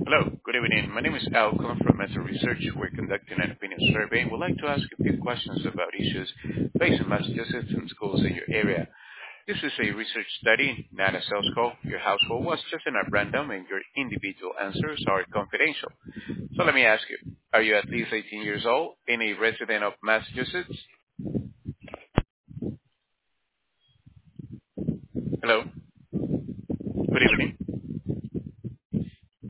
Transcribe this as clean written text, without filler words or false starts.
Hello, good evening. My name is Al, calling from Meta Research. We're conducting an opinion survey. We'd like to ask a few questions about issues facing Massachusetts and schools in your area. This is a research study, not a sales call. Your household was chosen at random and your individual answers are confidential. So let me ask you, are you at least 18 years old and a resident of Massachusetts? Hello?